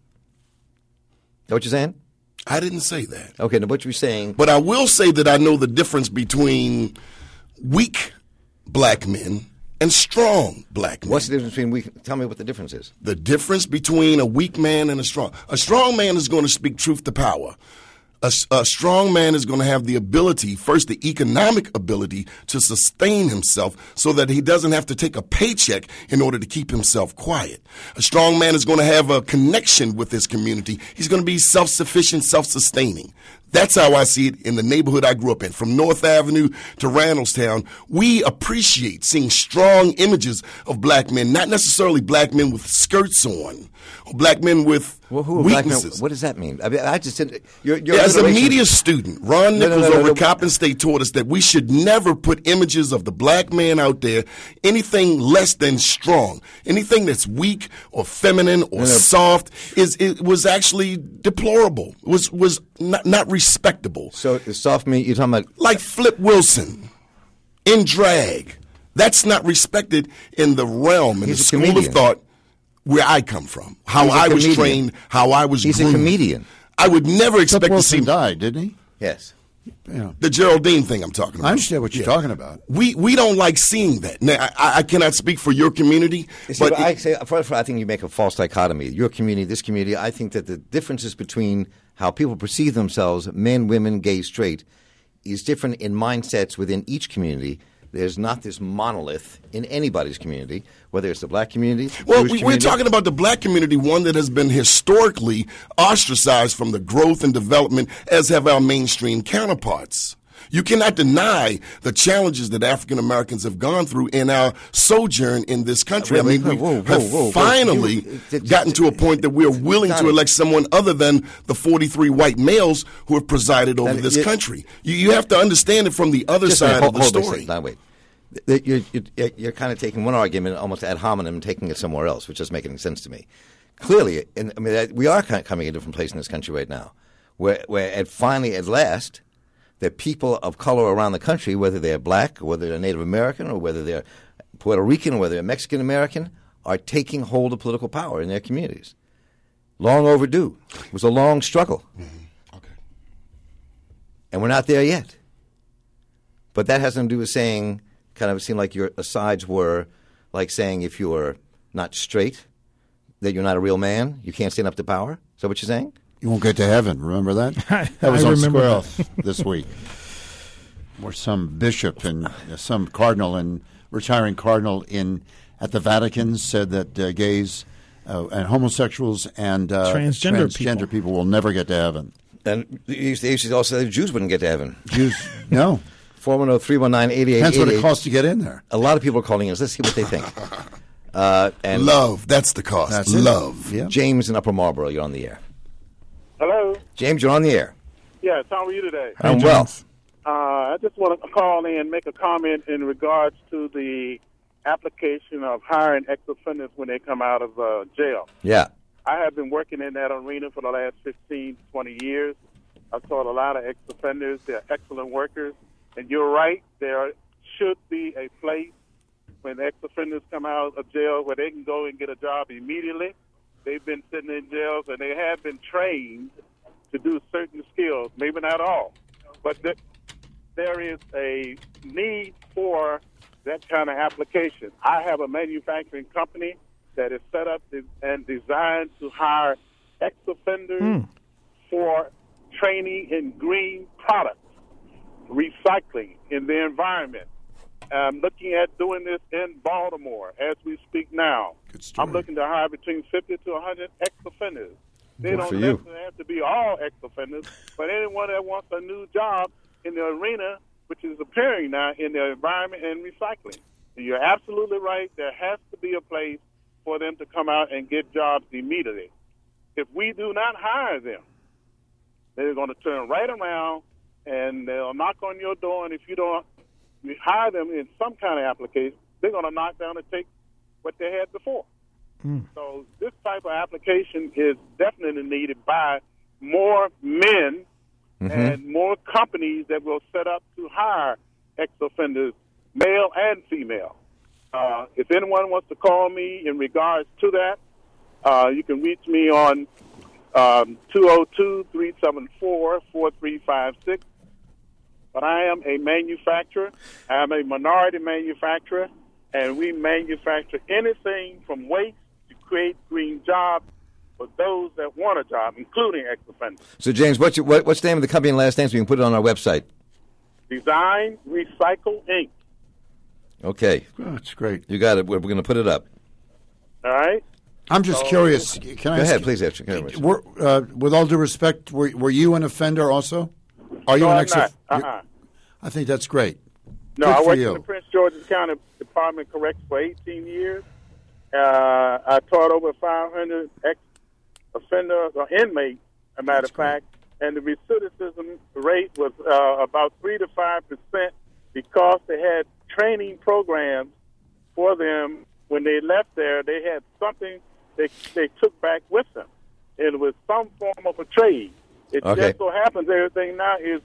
that what you're saying? I didn't say that. Okay, now what you're saying. But I will say that I know the difference between weak black men and strong black men. What's the difference between we? Tell me what the difference is. The difference between a weak man and a strong. A strong man is going to speak truth to power. A, a strong man is going to have the ability, first the economic ability, to sustain himself so that he doesn't have to take a paycheck in order to keep himself quiet. A strong man is going to have a connection with his community. He's going to be self-sufficient, self-sustaining. That's how I see it in the neighborhood I grew up in. From North Avenue to Randallstown, we appreciate seeing strong images of black men, not necessarily black men with skirts on, or black men with Well, who are black men? weaknesses. What does that mean? I mean, I just didn't. Your, your As a alliteration- media student, Ron No, no, Nichols no, no, over no. at Coppin State taught us that we should never put images of the black man out there, anything less than strong. Anything that's weak or feminine or no. soft is it was actually deplorable. Was was not, not respectable. So the soft meat you're talking about. Like Flip Wilson in drag. That's not respected in the realm, in He's the a school comedian. of thought where I come from, how He's a I was comedian. trained, how I was He's a groomed. comedian. I would never Flip expect to Wilson see died, didn't he? Yes. Yeah. the Geraldine thing I'm talking about. I understand what you're Yeah. talking about. We we don't like seeing that. Now, I, I cannot speak for your community, You see, but but I it- say, first of all, I think you make a false dichotomy. Your community, this community. I think that the differences between how people perceive themselves, men, women, gay, straight, is different in mindsets within each community. There's not this monolith in anybody's community, whether it's the black community. well, Jewish we, we're community. talking about the black community, one that has been historically ostracized from the growth and development, as have our mainstream counterparts. You cannot deny the challenges that African Americans have gone through in our sojourn in this country. Wait, I mean, wait, we whoa, whoa, have whoa, whoa. finally You- it- gotten to a point that we are willing to Donnie. elect someone other than the forty-three white males who have presided over Donnie, this you- country. You, you have to understand it from the other Just a side minute, of the hold, hold story. this, now wait. Th- You're, you're, you're kind of taking one argument almost ad hominem and taking it somewhere else, which doesn't make any sense to me. Clearly, in, I mean, that- we are kind of coming a different place in this country right now, where, where at finally, at last, that people of color around the country, whether they're black, or whether they're Native American, or whether they're Puerto Rican, or whether they're Mexican American, are taking hold of political power in their communities. Long overdue. It was a long struggle. Okay. And we're not there yet. But that has nothing to do with saying, kind of seemed like your asides were like saying if you're not straight, that you're not a real man, you can't stand up to power. Is that what you're saying? You won't get to heaven. Remember that? I- That was I on remember Squirrel that. this week. where some bishop and uh, some cardinal and retiring cardinal in at the Vatican said that uh, gays uh, and homosexuals and uh, transgender, transgender people. people will never get to heaven. And they used to also say the Jews wouldn't get to heaven. Jews, no. four one zero, three one nine, eight eight eight eight. That's what it costs to get in there. A lot of people are calling us. Let's see what they think. Uh, and Love, that's the cost. That's it. Love. Yeah. James in Upper Marlboro, you're on the air. Hello. James, you're on the air. Yes, how are you today? I'm well. Uh, I just want to call in and make a comment in regards to the application of hiring ex-offenders when they come out of uh, jail. Yeah. I have been working in that arena for the last fifteen, twenty years. I've taught a lot of ex-offenders. They're excellent workers. And you're right, there should be a place when ex-offenders come out of jail where they can go and get a job immediately. They've been sitting in jails, and they have been trained to do certain skills, maybe not all. But th- there is a need for that kind of application. I have a manufacturing company that is set up and designed to hire ex-offenders mm. for training in green products, recycling in the environment. I'm looking at doing this in Baltimore as we speak now. I'm looking to hire between fifty to one hundred ex-offenders. They Good don't for you. necessarily have to be all ex-offenders, but anyone that wants a new job in the arena, which is appearing now in the environment and recycling. And you're absolutely right. There has to be a place for them to come out and get jobs immediately. If we do not hire them, they're going to turn right around and they'll knock on your door, and if you don't hire them in some kind of application, they're going to knock down and take what they had before. Mm. So this type of application is definitely needed by more men mm-hmm. and more companies that will set up to hire ex-offenders, male and female. Uh, if anyone wants to call me in regards to that, uh, you can reach me on um, two oh two, three seven four, four three five six. But I am a manufacturer. I am a minority manufacturer, and we manufacture anything from waste to create green jobs for those that want a job, including ex-offenders. So, James, what's, your, what, what's the name of the company and last name so we can put it on our website? Design Recycle, Incorporated. Okay. Oh, that's great. You got it. We're, we're going to put it up. All right. I'm just so, curious. Can I Go ask ahead, you, please. Answer. Were, uh, with all due respect, were, were you an offender also? Are you no, an I'm ex? not. Uh-uh. I think that's great. No, Good I for worked you. in the Prince George's County Department of Corrections for eighteen years. Uh, I taught over five hundred ex-offenders or inmates, as a matter That's of fact, and the recidivism rate was uh, about three to five percent because they had training programs for them. When they left there, they had something they they took back with them. It was some form of a trade. It Okay. just so happens everything now is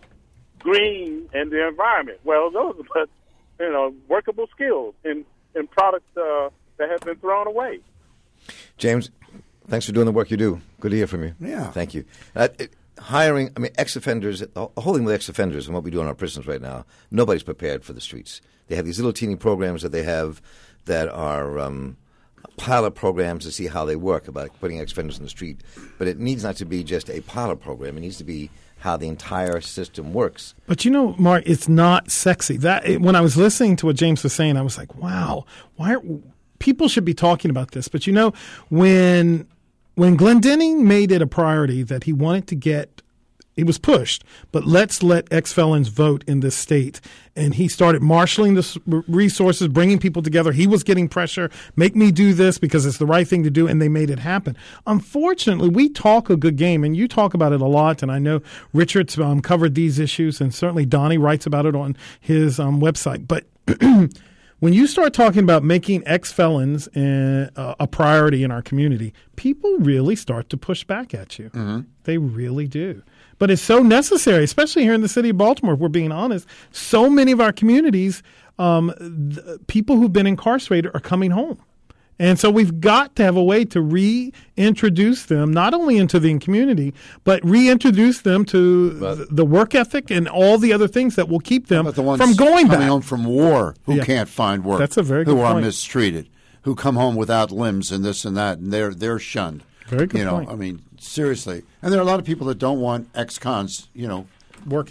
green and the environment. Well, those are but, you know, workable skills in, in products uh, that have been thrown away. James, thanks for doing the work you do. Good to hear from you. Yeah. Thank you. Uh, it, hiring, I mean, ex-offenders, the whole thing with ex-offenders and what we do in our prisons right now, nobody's prepared for the streets. They have these little teeny programs that they have that are um, pilot programs to see how they work about putting ex-offenders in the street. But it needs not to be just a pilot program. It needs to be how the entire system works. But you know, Mark, it's not sexy. That it, when I was listening to what James was saying, I was like, wow, why are, people should be talking about this. But you know, when when Glendenning made it a priority that he wanted to get, it was pushed, but let's let ex-felons vote in this state. And he started marshaling the resources, bringing people together. He was getting pressure, make me do this because it's the right thing to do, and they made it happen. Unfortunately, we talk a good game, and you talk about it a lot, and I know Richard's um, covered these issues, and certainly Donnie writes about it on his um, website. But when you start talking about making ex-felons uh, a priority in our community, people really start to push back at you. Mm-hmm. They really do. But it's so necessary, especially here in the city of Baltimore, if we're being honest. So many of our communities, um, the people who've been incarcerated are coming home. And so we've got to have a way to reintroduce them, not only into the community, but reintroduce them to but, the work ethic and all the other things that will keep them the ones from going coming back. home from war who Yeah. can't find work. That's a very good who are point. mistreated, who come home without limbs and this and that, and they're they're shunned. Very good you know, point. I mean, seriously. And there are a lot of people that don't want ex-cons, you know, working.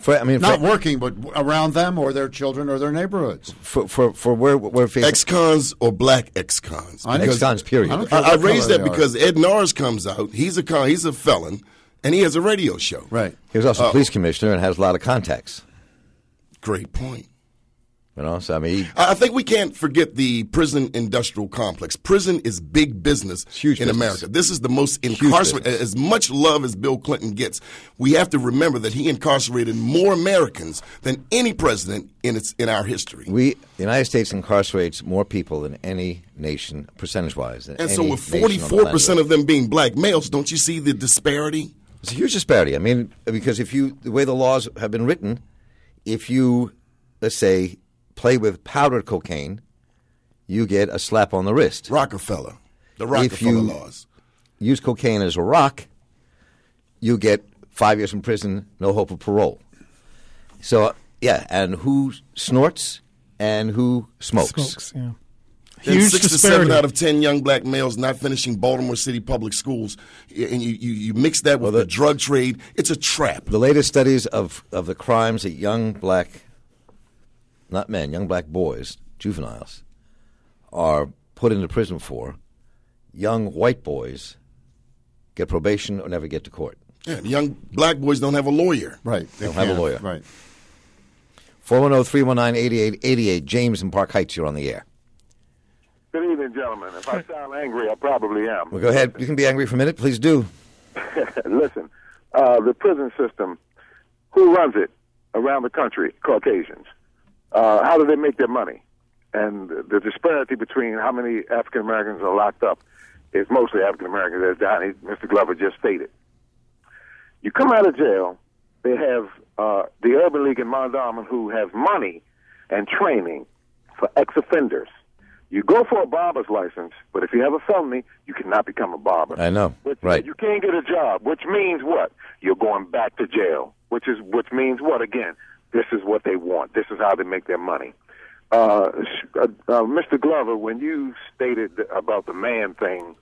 For, I mean, Not for, working, but around them or their children or their neighborhoods. for for for where we're facing Ex-cons or black ex-cons? I know. Because ex-cons, period. I don't care I, I what raised color that they are. because Ed Norris comes out. He's a con, he's a felon, and he has a radio show. Right. He was also Uh, police commissioner and has a lot of contacts. Great point. You know, so I mean, he, I I think we can't forget the prison industrial complex. Prison is big business huge in business. America. This is the most incarcerated. business. As much love as Bill Clinton gets, we have to remember that he incarcerated more Americans than any president in its in our history. we the United States incarcerates more people than any nation, percentage-wise. Than And any so, with nation on the forty-four planet. percent of them being black males, don't you see the disparity? It's a huge disparity. I mean, because if you the way the laws have been written, if you let's say play with powdered cocaine, you get a slap on the wrist. Rockefeller, the If Rockefeller you laws. use cocaine as a rock, you get five years in prison, no hope of parole. So, yeah, and who snorts and who smokes? Smokes, yeah. And Huge six to disparity. seven out of ten young black males not finishing Baltimore City public schools, and you, you, you mix that with Well, the, the- drug trade, it's a trap. The latest studies of, of the crimes that young black, not men, young black boys, juveniles, are put into prison for, young white boys get probation or never get to court. Yeah, the young black boys don't have a lawyer. Right. They don't have a can't. lawyer. Right. four one zero, three one nine, eight eight eight eight. James in Park Heights, you're on the air. Good evening, gentlemen. If I sound angry, I probably am. Well, go ahead. You can be angry for a minute. Please do. Listen, uh, the prison system, who runs it around the country? Caucasians. Uh, how do they make their money? And the disparity between how many African Americans are locked up is mostly African Americans, as Donnie, Mister Glover just stated. You come out of jail, they have uh, the Urban League in Mondawmin who have money and training for ex-offenders. You go for a barber's license, but if you have a felony, you cannot become a barber. I know. Which, Right. You can't get a job, which means what? You're going back to jail, which is which means what again? This is what they want. This is how they make their money. Uh, uh, uh, Mister Glover, when you stated about the man thing,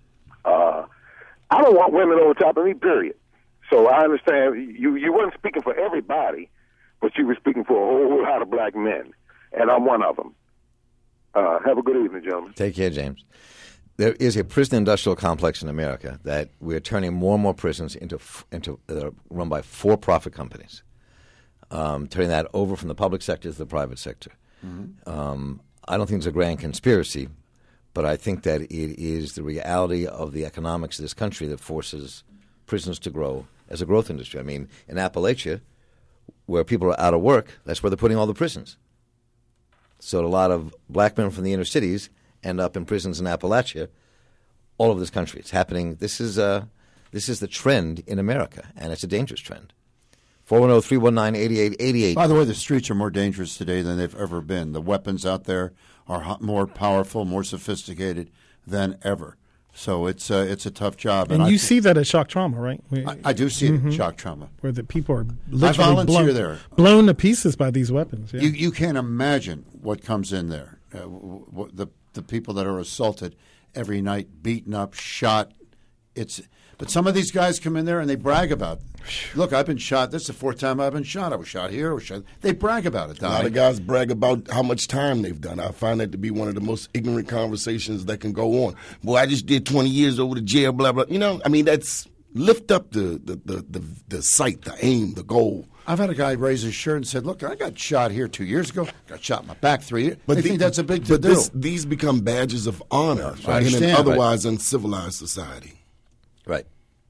uh, I don't want women over top of me, period. So I understand you, you weren't speaking for everybody, but you were speaking for a whole lot of black men, and I'm one of them. Uh, have a good evening, gentlemen. Take care, James. There is a prison industrial complex in America that we're turning more and more prisons into into that are run by for-profit companies, um, turning that over from the public sector to the private sector. Mm-hmm. Um, I don't think it's a grand conspiracy, but I think that it is the reality of the economics of this country that forces prisons to grow as a growth industry. I mean, in Appalachia, where people are out of work, that's where they're putting all the prisons. So a lot of black men from the inner cities end up in prisons in Appalachia all over this country. It's happening. This is uh, this is the trend in America, and it's a dangerous trend. four one zero, three one nine, eight eight eight eight. By the way, the streets are more dangerous today than they've ever been. The weapons out there are ho- more powerful, more sophisticated than ever. So it's uh, it's a tough job. And I you thi- see that at shock trauma, right? We- I, I do see it in shock trauma. where the people are literally volunteer blown, there. blown to pieces by these weapons. Yeah. You you can't imagine what comes in there. Uh, w- w- the the people that are assaulted every night, beaten up, shot. It's but some of these guys come in there and they brag about it. Look, I've been shot. This is the fourth time I've been shot. I was shot here. I was shot. They brag about it. A lot Donnie. of guys brag about how much time they've done. I find that to be one of the most ignorant conversations that can go on. Boy, I just did twenty years over to jail, blah, blah. You know, I mean, that's lift up the, the, the, the, the sight, the aim, the goal. I've had a guy raise his shirt and said, "Look, I got shot here two years ago. Got shot in my back three years." But I the- think that's a big but to this, do. these become badges of honor I in an understand. otherwise uncivilized society. Right.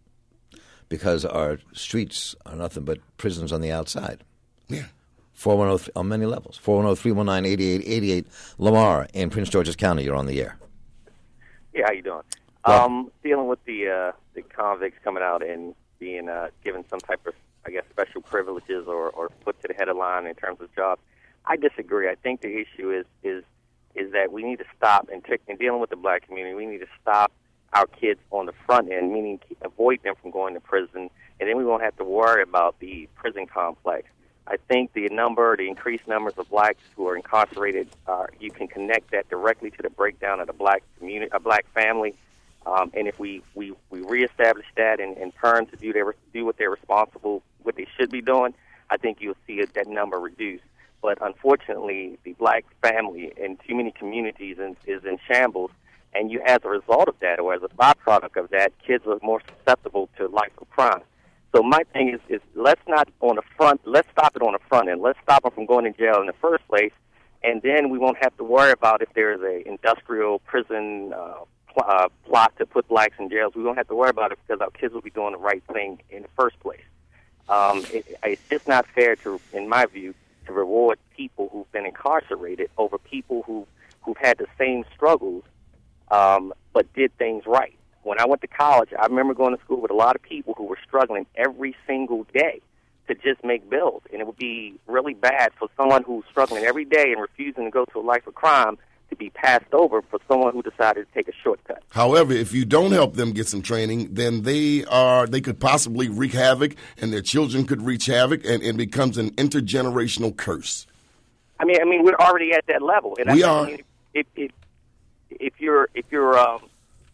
Because our streets are nothing but prisons on the outside. Yeah. four one zero on many levels. four one zero, three one nine, eight eight eight eight. Lamar in Prince George's County, you're on the air. Yeah, how you doing? Well- Um, dealing with the uh, the convicts coming out and being uh, given some type of, I guess, special privileges or, or put to the head of the line in terms of jobs. I disagree. I think the issue is is is that we need to stop and take, in dealing with the black community. We need to stop our kids on the front end, meaning avoid them from going to prison, and then we won't have to worry about the prison complex. I think the number, the increased numbers of blacks who are incarcerated, uh, you can connect that directly to the breakdown of the black community, a black family. Um, and if we, we, we reestablish that and, and parents to do their do what they're responsible, what they should be doing, I think you'll see it, that number reduce. But unfortunately, the black family in too many communities is, is in shambles, and you, as a result of that, or as a byproduct of that, kids are more susceptible to life of crime. So my thing is, is let's not on the front, let's stop it on the front end. Let's stop them from going to jail in the first place, and then we won't have to worry about if there's a industrial prison uh, pl- uh, plot to put blacks in jails. We won't have to worry about it because our kids will be doing the right thing in the first place. Um, it, it's just not fair to, in my view, to reward people who've been incarcerated over people who who've had the same struggles um, but did things right. When I went to college, I remember going to school with a lot of people who were struggling every single day to just make bills. And it would be really bad for someone who's struggling every day and refusing to go to a life of crime to be passed over for someone who decided to take a shortcut. However, if you don't help them get some training, then they are they could possibly wreak havoc, and their children could wreak havoc, and it becomes an intergenerational curse. I mean, I mean, we're already at that level. And we I, are. I mean, if, if, if you're if you're um,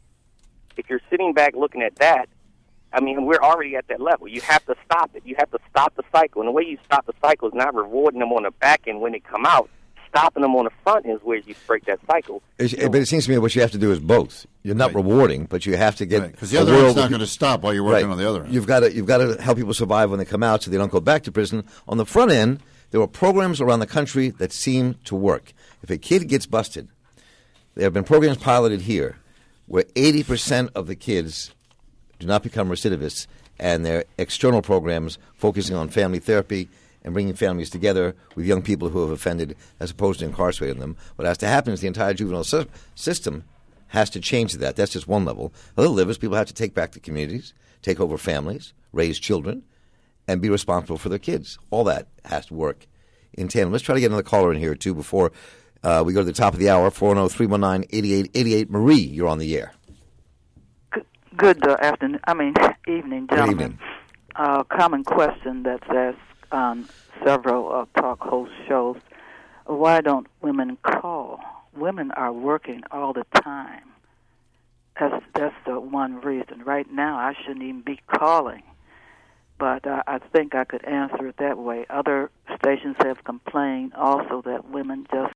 if you're sitting back looking at that, I mean, we're already at that level. You have to stop it. You have to stop the cycle. And the way you stop the cycle is not rewarding them on the back end when they come out. Stopping them on the front is where you break that cycle. It's, but it seems to me what you have to do is both. You're not Right. rewarding, but you have to get Because the a other world end's not of- going to stop while you're working Right. on the other end. You've got to you've got to help people survive when they come out, so they don't go back to prison. On the front end, there are programs around the country that seem to work. If a kid gets busted, there have been programs piloted here where eighty percent of the kids do not become recidivists, and they're external programs focusing on family therapy and bringing families together with young people who have offended as opposed to incarcerating them. What has to happen is the entire juvenile sy- system has to change to that. That's just one level. Other levels, people have to take back the communities, take over families, raise children, and be responsible for their kids. All that has to work in tandem. Let's try to get another caller in here, too, before uh, we go to the top of the hour. four one zero, three one nine, eight eight eight eight. Marie, you're on the air. Good, good uh, afternoon. I mean, evening, gentlemen. Good evening. Uh, common question that's asked on several uh, talk host shows: why don't women call? Women are working all the time. That's that's the one reason. Right now, I shouldn't even be calling. But uh, I think I could answer it that way. Other stations have complained also that women just